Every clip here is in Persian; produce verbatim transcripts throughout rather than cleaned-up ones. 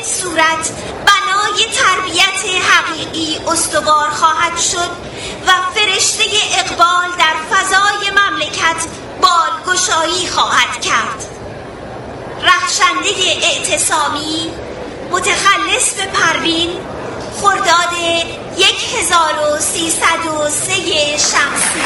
صورت بنای تربیت حقیقی استوار خواهد شد و فرشته اقبال در فضای مملکت بالگشایی خواهد کرد. رخشنده اعتصامی متخلص به پروین، خرداد یک هزار و سیصد و سه شمسی.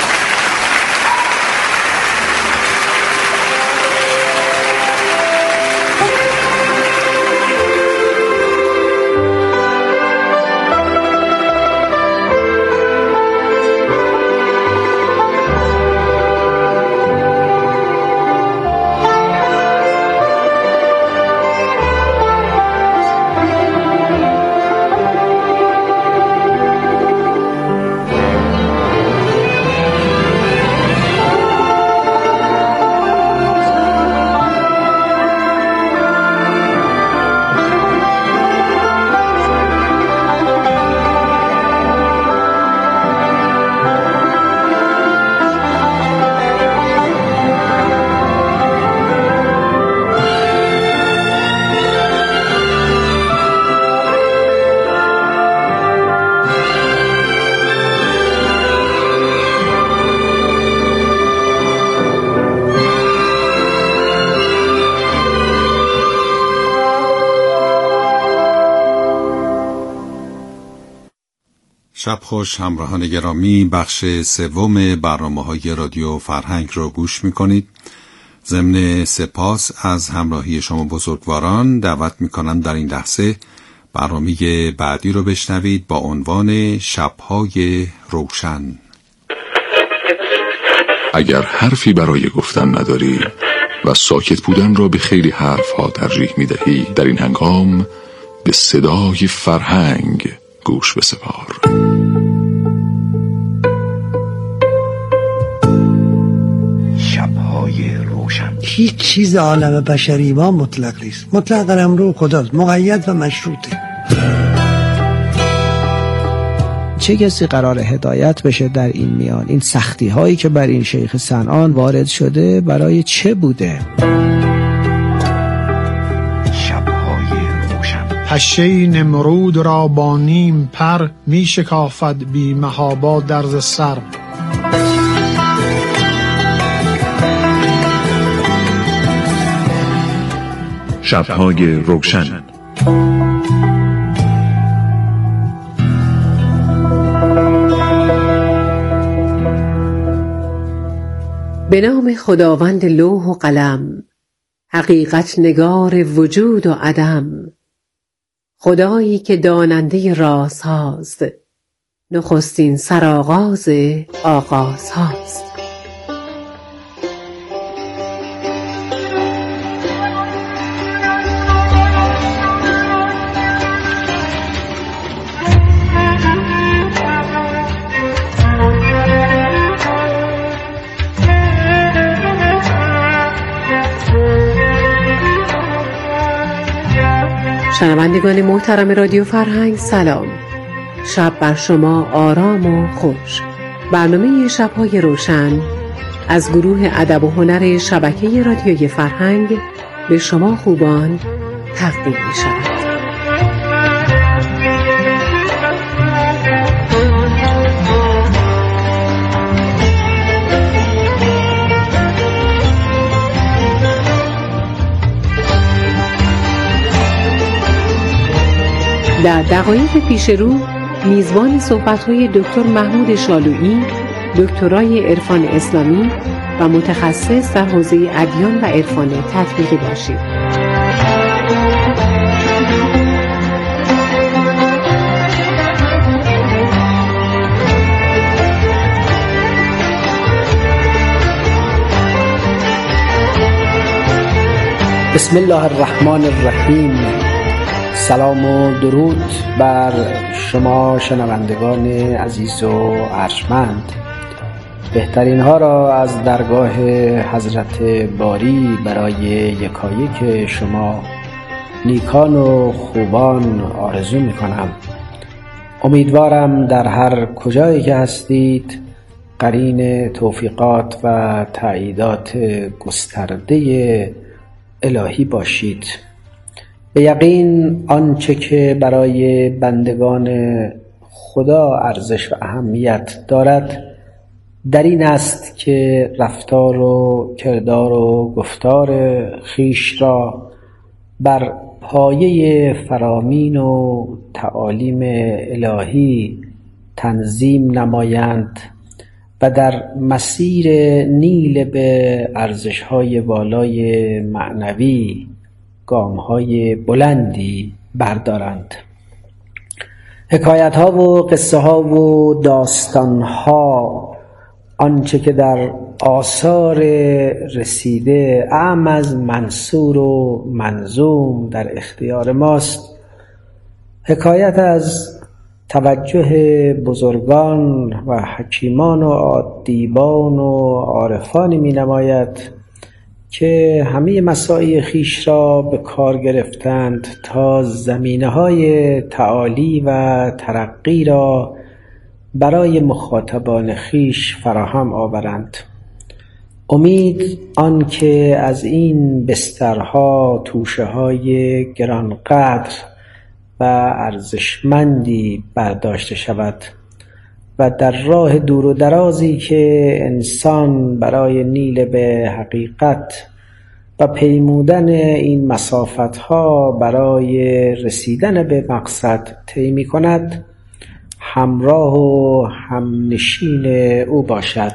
شب خوش همراهان گرامی، بخش سوم برنامه‌های رادیو فرهنگ رو گوش می‌کنید. ضمن سپاس از همراهی شما بزرگواران دعوت می‌کنم در این لحظه برنامه بعدی رو بشنوید با عنوان شب‌های روشن. اگر حرفی برای گفتن نداری و ساکت بودن را به خیلی حرف‌ها ترجیح می‌دهی، در این هنگام به صدای فرهنگ گوش بسپار. شب‌های روشن. هیچ چیز عالم بشری ما مطلق نیست. مطلق در امر خداست، مقید و مشروطه. چه کسی قرار هدایت بشه در این میان؟ این سختی هایی که بر این شیخ صنعان وارد شده برای چه بوده؟ پشه نمرود را با نیم پر، می شکافد بی محابا درز سر. شب‌های روشن. به نام خداوند لوح و قلم، حقیقت نگار وجود و عدم، خدایی که داننده رازهاست، نخستین سرآغاز آغازهاست. شنوندگان محترم رادیو فرهنگ سلام. شب بر شما آرام و خوش. برنامه شب‌های روشن از گروه ادب و هنر شبکه رادیوی فرهنگ به شما خوبان تقدیم می شود. در دقایق پیش رو میزبان صحبت‌های دکتر محمود شالویی، دکترای عرفان اسلامی و متخصص در حوزه ادیان و عرفان تطبیقی باشید. بسم الله الرحمن الرحیم. سلام و درود بر شما شنوندگان عزیز و ارجمند. بهترین ها را از درگاه حضرت باری برای یکایک شما نیکان و خوبان آرزو می کنم. امیدوارم در هر کجایی که هستید قرین توفیقات و تأییدات گسترده الهی باشید. به یقین آنچه که برای بندگان خدا ارزش و اهمیت دارد در این است که رفتار و کردار و گفتار خیش را بر پایه فرامین و تعالیم الهی تنظیم نمایند و در مسیر نیل به ارزش‌های بالای معنوی گام‌های بلندی بردارند. حکایت‌ها و قصه‌ها و داستان‌ها، آنچه که در آثار رسیده اعم از منثور و منظوم در اختیار ماست، حکایت از توجه بزرگان و حکیمان و ادیبان و عارفانی می نماید که همه مساعی خیش را به کار گرفتند تا زمینه های تعالی و ترقی را برای مخاطبان خیش فراهم آورند. امید آن که از این بسترها توشه های گرانقدر و ارزشمندی برداشته شود و در راه دور و درازی که انسان برای نیل به حقیقت و پیمودن این مسافتها برای رسیدن به مقصد طی می‌کند همراه و همنشین او باشد.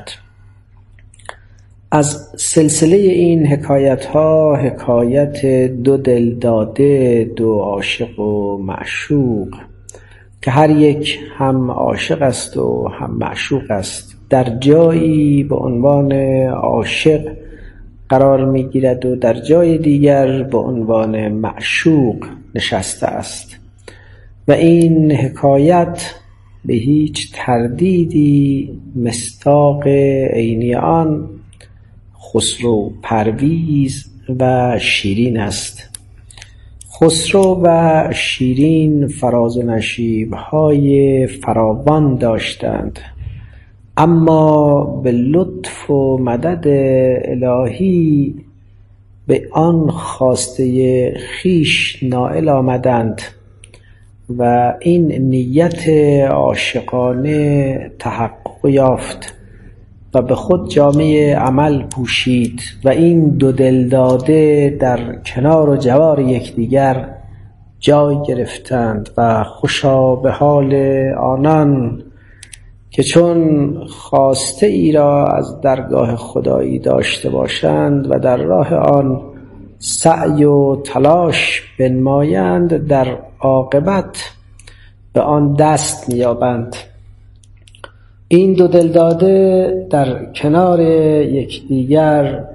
از سلسله این حکایت ها حکایت دو دلداده، دو عاشق و معشوق که هر یک هم عاشق است و هم معشوق است، در جایی به عنوان عاشق قرار می گیرد و در جای دیگر به عنوان معشوق نشسته است و این حکایت به هیچ تردیدی مصداق عینی آن خسرو پرویز و شیرین است. خسرو و شیرین فراز و نشیب‌های فراوان داشتند، اما به لطف و مدد الهی به آن خواسته خیش نائل آمدند و این نیت عاشقانه تحقق یافت و به خود جامه عمل پوشید و این دو دلداده در کنار و جوار یکدیگر جای گرفتند و خوشا به حال آنان که چون خواسته ای را از درگاه خدایی داشته باشند و در راه آن سعی و تلاش بنمایند در عاقبت به آن دست می‌یابند. این دو دلداده در کنار یکدیگر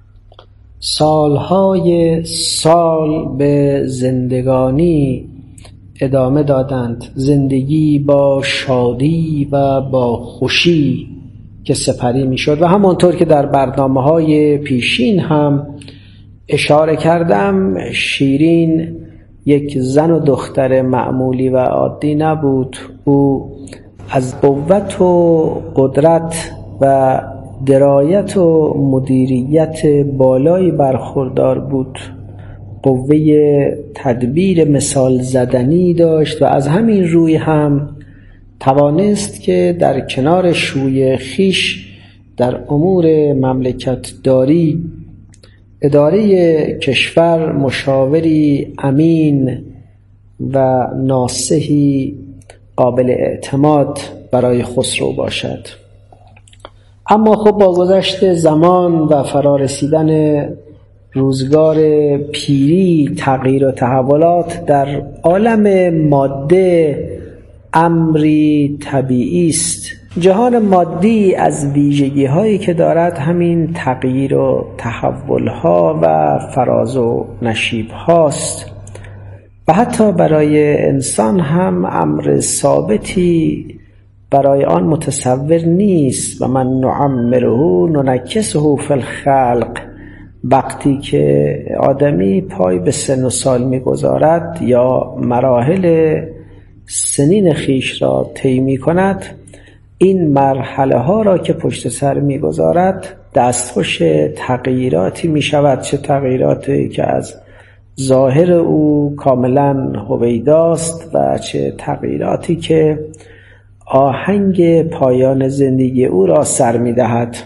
سالهای سال به زندگانی ادامه دادند، زندگی با شادی و با خوشی که سپری می شد و همانطور که در برنامه‌های پیشین هم اشاره کردم، شیرین یک زن و دختر معمولی و عادی نبود. او از قوت و قدرت و درایت و مدیریت بالایی برخوردار بود، قوه تدبیر مثال زدنی داشت و از همین روی هم توانست که در کنار شوی خیش در امور مملکت داری، اداره کشور مشاوری امین و ناصحی قابل اعتماد برای خسرو باشد. اما خب با گذشت زمان و فرارسیدن روزگار پیری، تغییر و تحولات در عالم ماده امری طبیعی است. جهان مادی از ویژگی هایی که دارد همین تغییر و تحول ها و فراز و نشیب هاست و حتی برای انسان هم امر ثابتی برای آن متصور نیست و من نعمره ننکسه فی الخلق. وقتی که آدمی پای به سن و سال می‌گذارد یا مراحل سنین خیش را طی می‌کند، این مرحله ها را که پشت سر می‌گذارد دستخوش تغییراتی می‌شود، چه تغییراتی که از ظاهر او کاملا هویداست و چه تغییراتی که آهنگ پایان زندگی او را سر می دهد.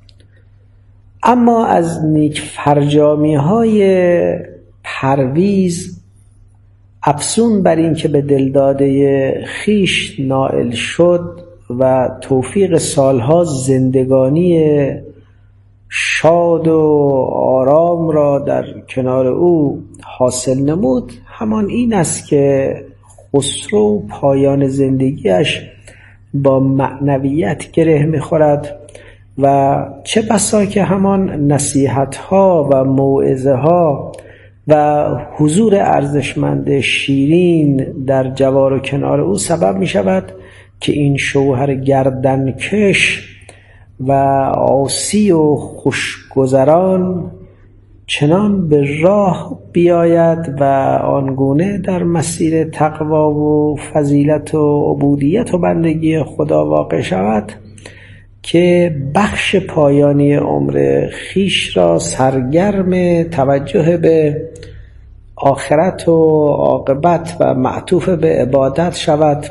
اما از نیک فرجامی های پرویز افزون بر این که به دلداده خیش نائل شد و توفیق سالها زندگانی شاد و آرام را در کنار او حاصل نمود، همان این است که خسرو پایان زندگیش با معنویت گره می‌خورد و چه بسا که همان نصیحت‌ها و موعظه‌ها و حضور ارزشمند شیرین در جوار و کنار او سبب می شود که این شوهر گردنکش و عاصی و خوشگذران چنان به راه بیاید و آنگونه در مسیر تقوا و فضیلت و عبودیت و بندگی خدا واقع شود که بخش پایانی عمر خیش را سرگرم توجه به آخرت و عاقبت و معطوف به عبادت شود.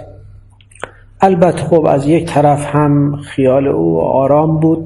البته خب از یک طرف هم خیال او آرام بود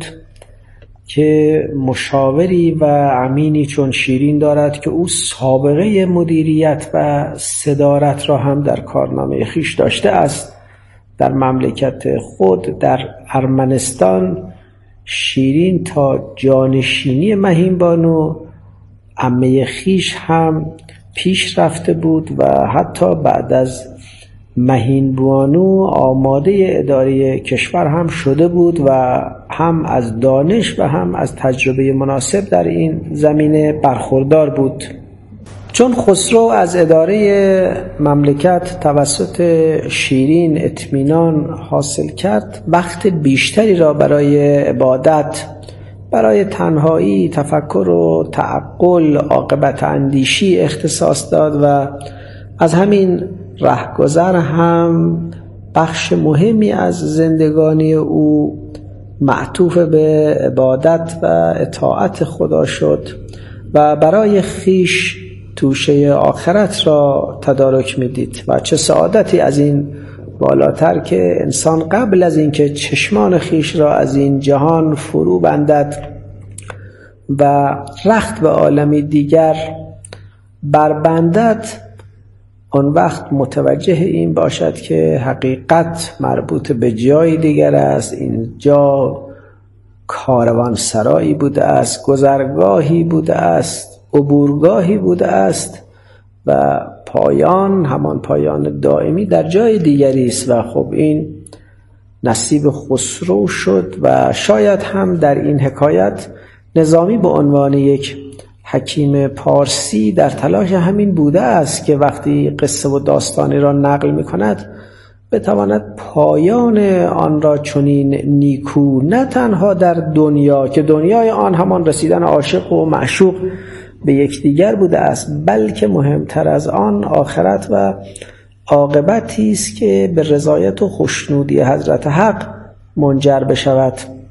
که مشاوری و امینی چون شیرین دارد که او سابقه مدیریت و صدارت را هم در کارنامه خیش داشته است. در مملکت خود در ارمنستان شیرین تا جانشینی مهین بانو عمه خیش هم پیش رفته بود و حتی بعد از مهین بانو آماده اداره کشور هم شده بود و هم از دانش و هم از تجربه مناسب در این زمینه برخوردار بود. چون خسرو از اداره مملکت توسط شیرین اطمینان حاصل کرد، وقت بیشتری را برای عبادت، برای تنهایی، تفکر و تعقل، عاقبت اندیشی اختصاص داد و از همین رهگذر هم بخش مهمی از زندگانی او معطوف به عبادت و اطاعت خدا شد و برای خیش توشه آخرت را تدارک می‌دید. و چه سعادتی از این بالاتر که انسان قبل از اینکه چشمان خیش را از این جهان فرو بندد و رخت به عالمی دیگر بربندد، آن وقت متوجه این باشد که حقیقت مربوط به جای دیگر است. این جا کاروان سرایی بوده است، گذرگاهی بوده است، عبورگاهی بوده است و پایان، همان پایان دائمی، در جای دیگری است. و خب این نصیب خسرو شد و شاید هم در این حکایت نظامی به عنوان یک حکیم پارسی در تلاش همین بوده است که وقتی قصه و داستانی را نقل می کند بتواند پایان آن را چنین نیکو، نه تنها در دنیا که دنیای آن همان رسیدن عاشق و معشوق به یکدیگر بوده است، بلکه مهمتر از آن آخرت و عاقبتی است که به رضایت و خوشنودی حضرت حق منجر بشود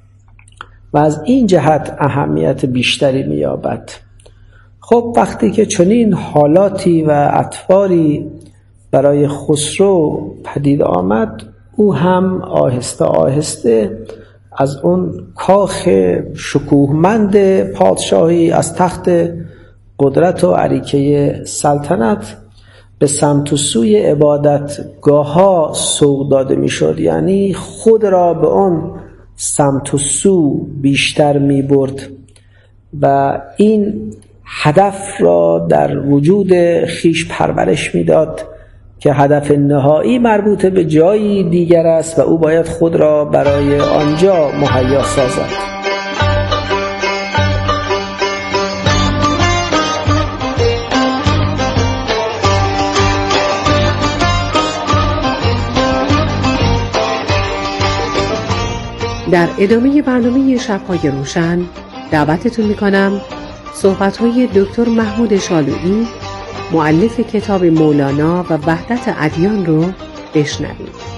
و از این جهت اهمیت بیشتری می‌یابد. خب وقتی که چنین حالاتی و اطواری برای خسرو پدید آمد، او هم آهسته آهسته از اون کاخ شکوهمند پادشاهی، از تخت قدرت و عریکه سلطنت به سمت و سوی عبادتگاه ها سوق داده می شد. یعنی خود را به اون سمت و سو بیشتر می برد و این هدف را در وجود خیش پرورش می داد که هدف نهایی مربوط به جایی دیگر است و او باید خود را برای آنجا مهیا سازد. در ادامه برنامه شب‌های روشن دعوتتون میکنم صحبت‌های دکتر محمود شالویی، مؤلف کتاب مولانا و وحدت ادیان رو بشنوید.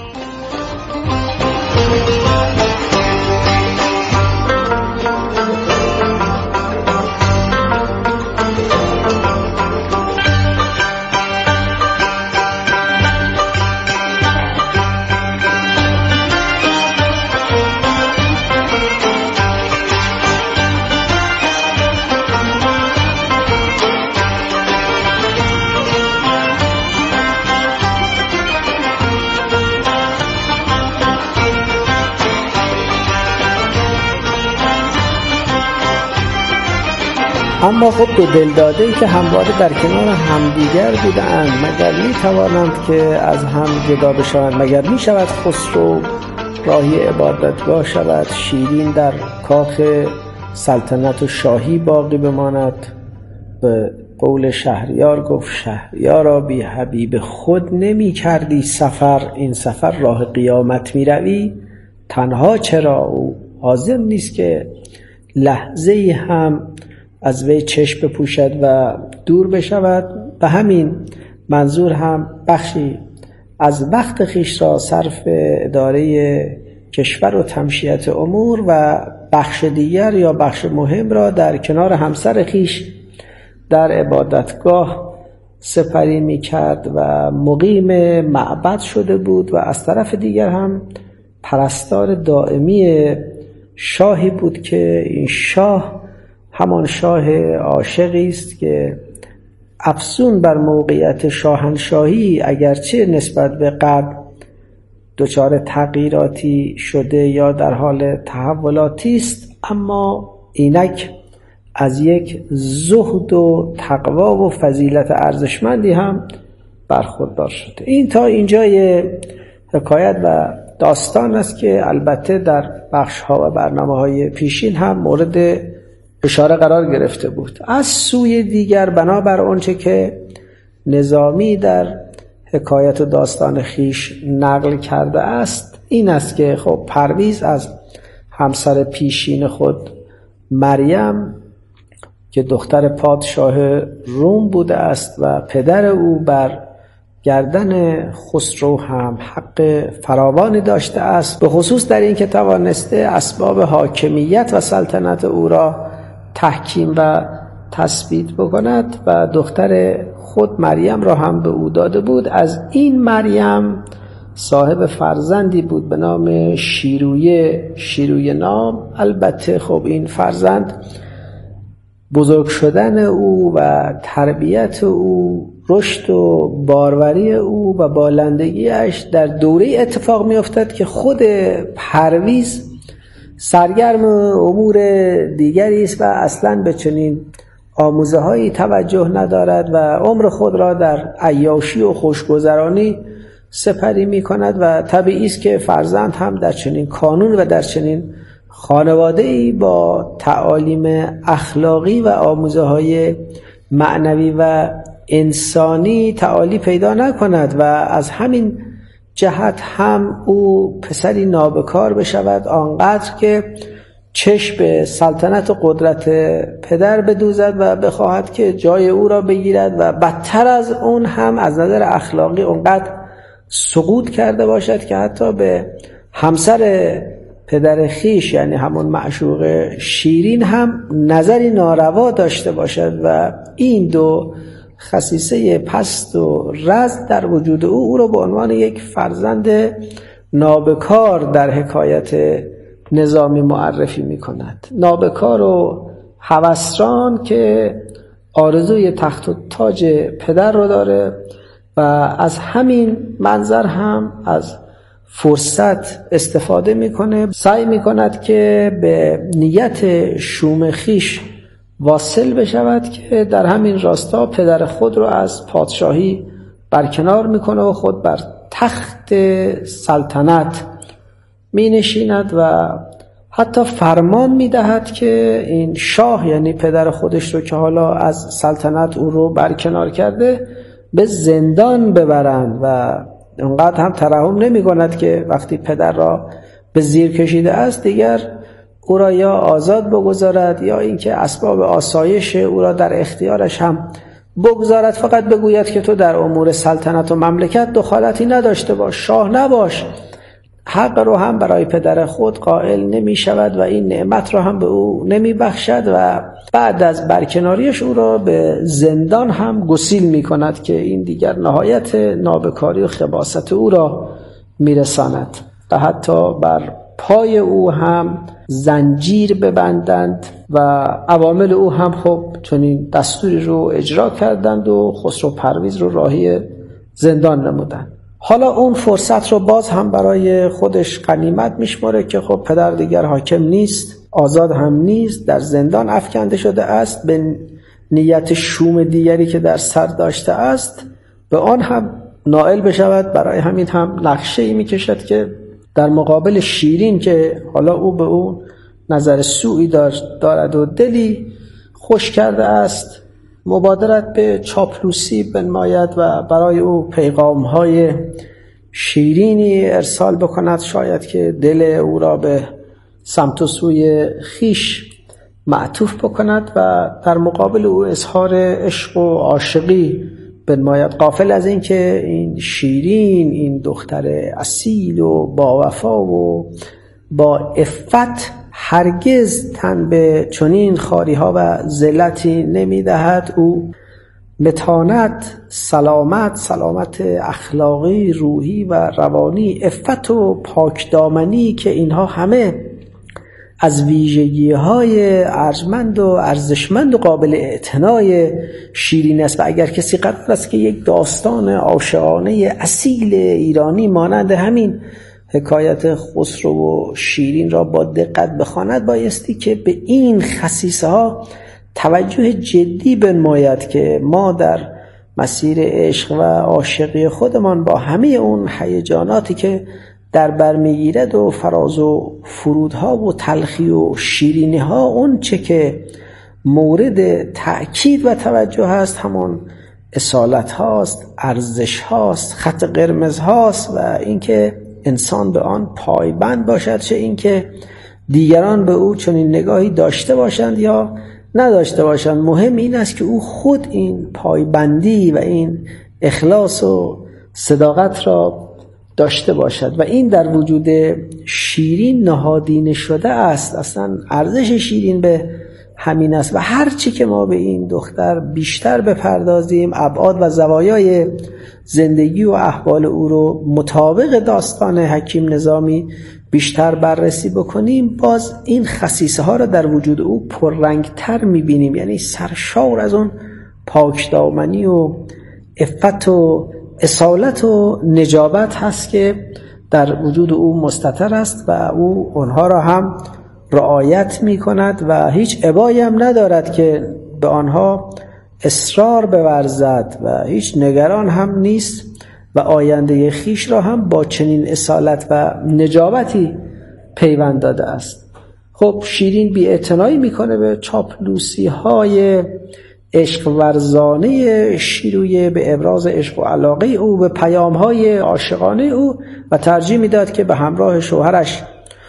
اما خود دو دلداده‌ای که همواره در کنار همدیگر بودند مگر می توانند که از هم جدا بشوند؟ مگر می شود خسرو راهی عبادتگاه شود، شیرین در کاخ سلطنت و شاهی باقی بماند؟ به قول شهریار گفت شهریارا بی حبیب خود نمی کردی سفر، این سفر راه قیامت می روی تنها چرا؟ او حاضر نیست که لحظه‌ای هم از وی چشم بپوشد و دور بشود. و همین منظور هم بخشی از وقت خیش را صرف اداره کشور و تمشیت امور و بخش دیگر یا بخش مهم را در کنار همسر خیش در عبادتگاه سپری می کرد و مقیم معبد شده بود و از طرف دیگر هم پرستار دائمی شاهی بود که این شاه همان شاه عاشقی است که افزون بر موقعیت شاهنشاهی اگرچه نسبت به قبل دچار تغییراتی شده یا در حال تحولاتی است، اما اینک از یک زهد و تقوا و فضیلت ارزشمندی هم برخوردار شده. این تا اینجای حکایت و داستان است که البته در بخش‌ها و برنامه‌های پیشین هم مورد اشاره قرار گرفته بود. از سوی دیگر بنابر آنچه که نظامی در حکایت و داستان خیش نقل کرده است این است که خب پرویز از همسر پیشین خود مریم که دختر پادشاه روم بوده است و پدر او بر گردن خسرو هم حق فراوانی داشته است، به خصوص در این که توانسته اسباب حاکمیت و سلطنت او را تحکیم و تثبیت بکند و دختر خود مریم را هم به او داده بود. از این مریم صاحب فرزندی بود به نام شیرویه، شیرویه نام. البته خب این فرزند بزرگ شدن او و تربیت او، رشد و باروری او و بالندگیش در دوره اتفاق می افتد که خود پرویز سرگرم امور دیگری است و اصلا به چنین آموزه هایی توجه ندارد و عمر خود را در عیاشی و خوشگذرانی سپری می کند و طبیعی است که فرزند هم در چنین کانون و در چنین خانواده‌ای با تعالیم اخلاقی و آموزه های معنوی و انسانی تعالی پیدا نکند و از همین جهت هم او پسری نابکار بشود آنقدر که چشم به سلطنت و قدرت پدر بدوزد و بخواهد که جای او را بگیرد و بدتر از اون هم از نظر اخلاقی اونقدر سقوط کرده باشد که حتی به همسر پدر خیش یعنی همون معشوق شیرین هم نظری ناروا داشته باشد و این دو خصیصه پست و رذل در وجود او او را به عنوان یک فرزند نابکار در حکایت نظامی معرفی می کند. نابکار و هوسران که آرزوی تخت و تاج پدر رو داره و از همین منظر هم از فرصت استفاده میکنه، سعی میکند که به نیت شوم خیش واصل بشود که در همین راستا پدر خود رو از پادشاهی برکنار میکنه و خود بر تخت سلطنت می نشیند و حتی فرمان می دهد که این شاه یعنی پدر خودش رو که حالا از سلطنت او رو برکنار کرده به زندان ببرند و اونقدر هم ترحم نمی کند که وقتی پدر را به زیر کشیده است دیگر او را یا آزاد بگذارد یا اینکه اسباب آسایش او را در اختیارش هم بگذارد، فقط بگوید که تو در امور سلطنت و مملکت دخالتی نداشته باش، شاه نباش. حق رو هم برای پدر خود قائل نمی شود و این نعمت رو هم به او نمی بخشد و بعد از برکناریش او را به زندان هم گسیل می کند که این دیگر نهایت نابکاری و خباثت او را می رساند و حتی بر پای او هم زنجیر ببندند و عوامل او هم خب چنین دستوری رو اجرا کردند و خسرو پرویز رو راهی زندان نمودند. حالا اون فرصت رو باز هم برای خودش غنیمت میشماره که خب پدر دیگر حاکم نیست، آزاد هم نیست، در زندان افکنده شده است، به نیت شوم دیگری که در سر داشته است به آن هم نائل بشود. برای همین هم نقشه ای می کشد که در مقابل شیرین که حالا او به اون نظر سوئی دارد و دلی خوش کرده است، مبادرت به چاپلوسی بنماید و برای او پیغام‌های شیرینی ارسال بکند، شاید که دل او را به سمت و سوی خیش معطوف بکند و در مقابل او اظهار عشق و عاشقی بنماید، غافل از این که این شیرین، این دختر اصیل و با وفا و با عفت هرگز تن به چنین خاری‌ها و ذلتی نمی‌دهد. او متانت، سلامت، سلامت اخلاقی، روحی و روانی، عفت و پاکدامنی که اینها همه از ویژگی‌های ارجمند و ارزشمند و قابل اعتنای شیرین است و اگر کسی قرار است که یک داستان عاشقانه اصیل ایرانی مانند همین حکایت خسرو و شیرین را با دقت بخواند، بایستی که به این خصیصه ها توجه جدی بنماید که ما در مسیر عشق و عاشقی خودمان با همه اون هیجاناتی که در بر میگیرد و فراز و فرودها و تلخی و شیرینی ها، اون چه که مورد تأکید و توجه هست همون اصالت هاست، ارزش هاست، خط قرمز هاست و اینکه انسان به آن پایبند باشد، چه اینکه دیگران به او چنین نگاهی داشته باشند یا نداشته باشند. مهم این است که او خود این پایبندی و این اخلاص و صداقت را داشته باشد و این در وجود شیرین نهادینه شده است. اصلا ارزش شیرین به همین است و هر چی که ما به این دختر بیشتر بپردازیم، ابعاد و زوایای زندگی و احوال او رو مطابق داستان حکیم نظامی بیشتر بررسی بکنیم، باز این خصیصه ها را در وجود او پررنگتر میبینیم. یعنی سرشار از اون پاکدامنی و عفت و اصالت و نجابت هست که در وجود او مستتر است و او اونها را هم رعایت می کند و هیچ ابایی هم ندارد که به آنها اصرار بورزد و هیچ نگران هم نیست و آینده خیش را هم با چنین اصالت و نجابتی پیوند داده است. خب شیرین بی اعتنایی میکنه به چاپلوسی های عشق ورزانه شیرویه، به ابراز عشق و علاقه او، به پیام های عاشقانه او و ترجیح میداد که به همراه شوهرش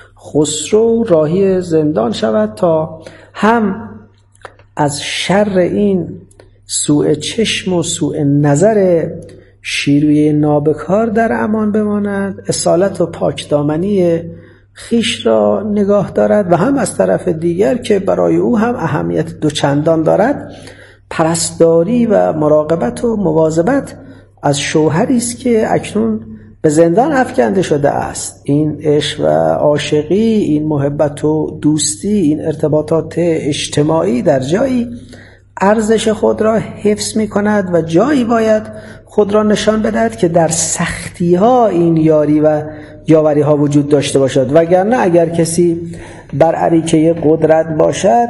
خسرو راهی زندان شود تا هم از شر این سوء چشم و سوء نظر شیروی نابکار در امان بماند، اصالت و پاکدامنی خیش را نگاه دارد و هم از طرف دیگر که برای او هم اهمیت دوچندان دارد، پرستاری و مراقبت و مواظبت از شوهری است که اکنون به زندان افکنده شده است. این عشق و عاشقی، این محبت و دوستی، این ارتباطات اجتماعی در جایی ارزش خود را حفظ می کند و جایی باید خود را نشان بدهد که در سختی ها این یاری و یاوری ها وجود داشته باشد، وگرنه اگر کسی بر اریکه قدرت باشد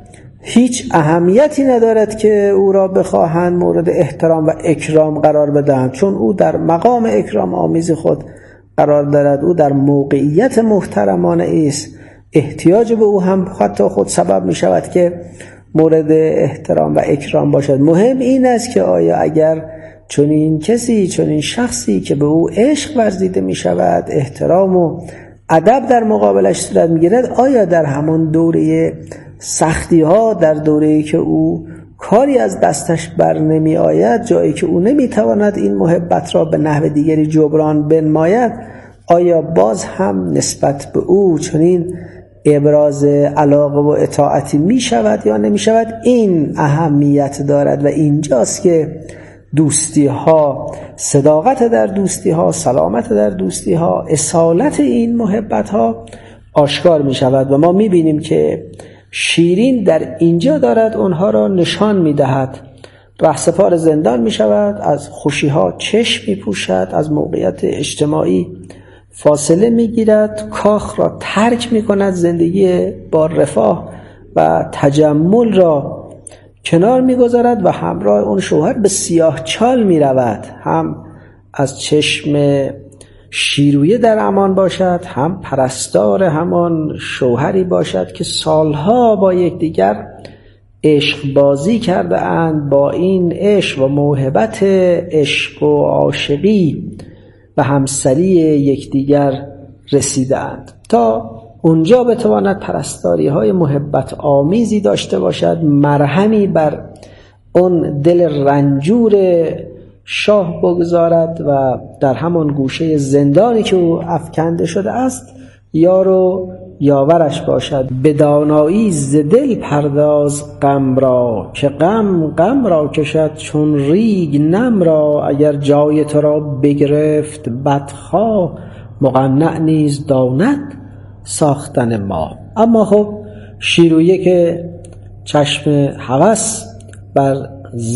هیچ اهمیتی ندارد که او را بخواهند مورد احترام و اکرام قرار بدهند، چون او در مقام اکرام آمیز خود قرار دارد، او در موقعیت محترمانه است. احتیاج به او هم حتی خود سبب می شود که مورد احترام و اکرام باشد. مهم این است که آیا اگر چنین کسی، چنین شخصی که به او عشق ورزیده می شود، احترام و ادب در مقابلش صورت می گیرد، آیا در همان دوره سختی ها، در دوره‌ای که او کاری از دستش بر نمی آید، جایی که او نمی تواند این محبت را به نحو دیگری جبران بنماید، آیا باز هم نسبت به او چنین ابراز علاقه و اطاعتی می شود یا نمی شود؟ این اهمیت دارد و اینجاست که دوستی ها، صداقت در دوستی ها، سلامت در دوستی ها، اصالت این محبت ها آشکار می شود و ما می بینیم که شیرین در اینجا دارد اونها را نشان می دهد. رهسپار زندان می شود، از خوشی ها چشم می پوشد، از موقعیت اجتماعی فاصله میگیرد، کاخ را ترک میکند، زندگی با رفاه و تجمل را کنار میگذارد و همراه اون شوهر به سیاه چال میرود. هم از چشم شیرویه در امان باشد، هم پرستار همان شوهری باشد که سالها با یکدیگر عشق بازی کرده اند، با این عشق و موهبت عشق و عاشقی و همسری یکدیگر رسیده اند تا اونجا بتواند پرستاری های محبت آمیزی داشته باشد، مرهمی بر اون دل رنجور شاه بگذارد و در همان گوشه زندانی که او افکنده شده است یار و یاورش باشد. به دانایی ز دل پرداز غم را، که غم غم را کشد چون ریگ نم را. اگر جای تو را بگرفت بدخواه، مقنع نیز داند ساختن ما. اما خب شیرویه که چشم هوس بر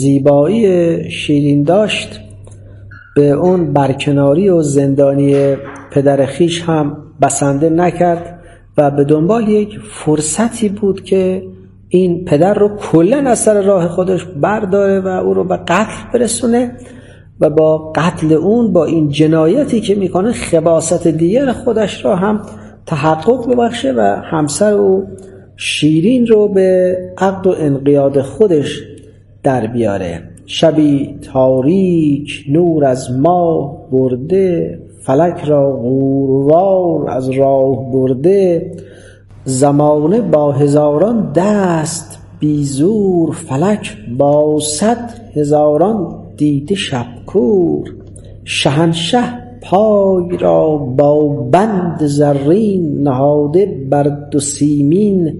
زیبایی شیرین داشت، به اون برکناری و زندانی پدر خیش هم بسنده نکرد و به دنبال یک فرصتی بود که این پدر رو کلاً از سر راه خودش برداره و او رو به قتل برسونه و با قتل اون، با این جنایتی که میکنه، خباثت دیگر خودش را هم تحقق ببخشه و همسر او شیرین رو به عقد و انقیاد خودش در بیاره. شبی تاریک نور از ماه برده، فلک را غوروار از راه برده. زمانه با هزاران دست بیزور، فلک با صد هزاران دیده شبکور. شهنشه پای را با بند زرین، نهاده بر دو سیمین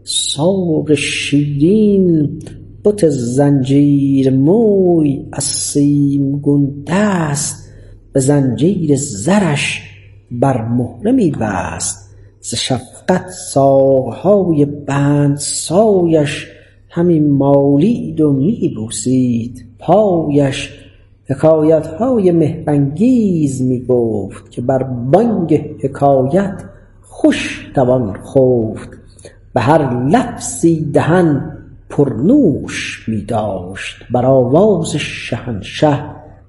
ساق شیرین. بت زنجیر موی از سیمگون دست، به زنجیر زرش بر مهره می بست. ز شفقت ساقهای بند سایش، همی مالید و می بوسید پایش. حکایت های مهرانگیز می گفت، که بر بانگ حکایت خوش توان خفت. به هر لفظی دهن پرنوش می داشت، بر آواز شهنشه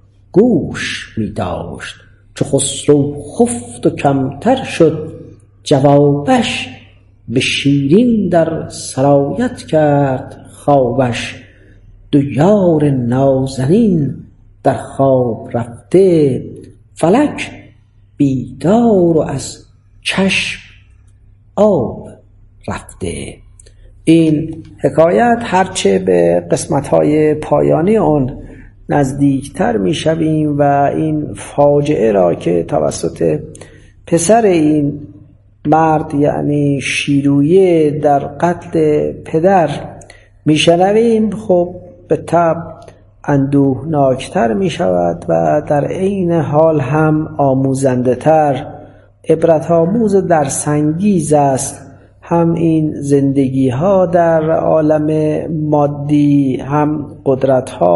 گوش می داشت. چو خسرو خفت و کمتر شد جوابش، به شیرین در سرایت کرد خوابش. دو یار نازنین در خواب رفته، فلک بیدار و از چشم آب رفته. این حکایت هرچه به قسمت‌های پایانی اون نزدیکتر می‌شویم و این فاجعه را که توسط پسر این مرد یعنی شیرویه در قتل پدر میشنویم، خب به طبع اندوهناکتر میشود و در عین حال هم آموزنده تر، عبرت آموز درس‌انگیز است. هم این زندگی ها در عالم مادی، هم قدرت ها